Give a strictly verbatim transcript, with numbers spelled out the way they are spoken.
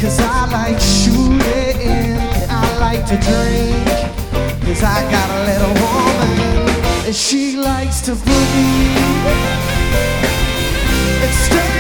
Cause I like shooting, I like to drink. Cause I got a little woman, and she likes to boogie. It's